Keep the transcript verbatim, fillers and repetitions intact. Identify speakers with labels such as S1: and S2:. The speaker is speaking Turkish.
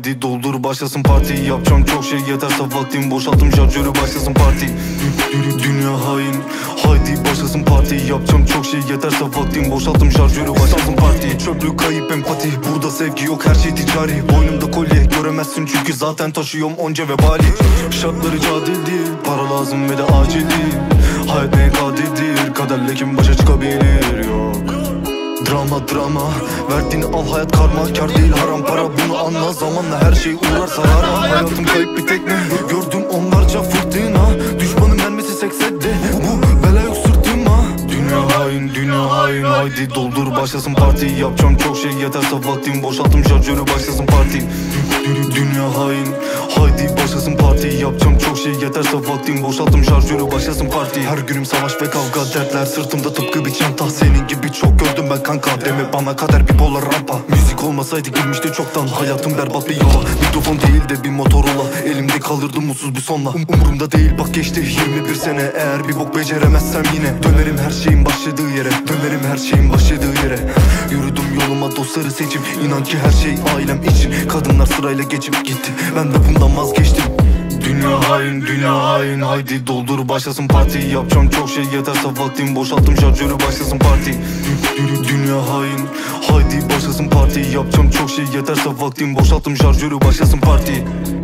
S1: Haydi doldur başlasın parti. Yapacağım çok şey yeterse vaktim, boşalttım şarjörü başlasın parti. Dünya hain, haydi başlasın parti. Yapacağım çok şey yeterse vaktim, boşalttım şarjörü başlasın parti. Çöplük kayıp empati, burada sevgi yok, her şey ticari. Boynumda kolye göremezsin çünkü zaten taşıyorum onca vebali. Şartları cadil değil, para lazım ve de acil değil. Hayat neye kadirdir, kaderle kim başa çıkabilir? Yok drama drama, verdiğini al, hayat karma. Kar değil haram para, bunu anla, zamanla her şey uğrar zarara. Hayatım kayıp bir tekne, gördüm onlarca fırtına. Düşmanın mermisi seksedde, bu bela yok sırtıma. Dünya hain, dünya hain, haydi doldur başlasın parti. Yapacağım çok şey yeterse vaktim, boşalttım şarjörü başlasın parti. Dünya hain, haydi başlasın parti. Yapacağım çok şey yeterse vaktim, boşalttım şarjörü başlasın parti. Her günüm savaş ve kavga, dertler sırtımda tıpkı bir çanta. Senin gibi çok gördüm ben kanka, deme bana kader bir polar rampa. Müzik olmasaydı girmişti çoktan, hayatım berbat bir yola. Mikrofon değil de bir Motorola, elimde kalırdı mutsuz bir sonla. um Umurumda değil bak geçti yirmi bir sene, eğer bir bok beceremezsem yine dönerim her şeyin başladığı yere. Dönerim her şeyin başladığı yere. Yürüdüm yoluma dostları seçip, inan ki her şey ailem için. Kadınlar sırayla geçip gitti, ben de bundan vazgeçtim. Dünya hain, dünya hain, haydi doldur başlasın parti. Yapacağım çok şey yeterse vaktim, boşalttım şarjörü başlasın parti. Dünya hain, haydi başlasın parti. Yapacağım çok şey yeterse vaktim, boşalttım şarjörü başlasın parti.